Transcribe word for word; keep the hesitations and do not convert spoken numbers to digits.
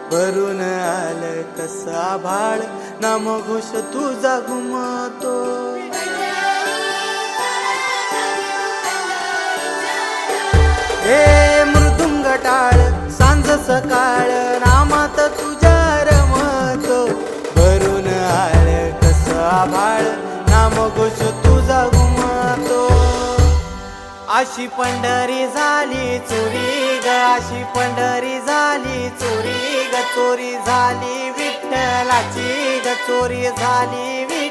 भरून आलं कसं आभाळ, नामघोष तुझा घुमतो. हे मृदुंग टाळ सांज सकाळ, नामात तुझ्या रमतो. भरून आलं कसं आभाळ, नामघोष तुझा घुमतो. अशी पंढरी झाली चोरी ग, अशी पंढरी झाली चोरी ग, चोरी झाली विठ्ठलाची ग, चोरी झाली.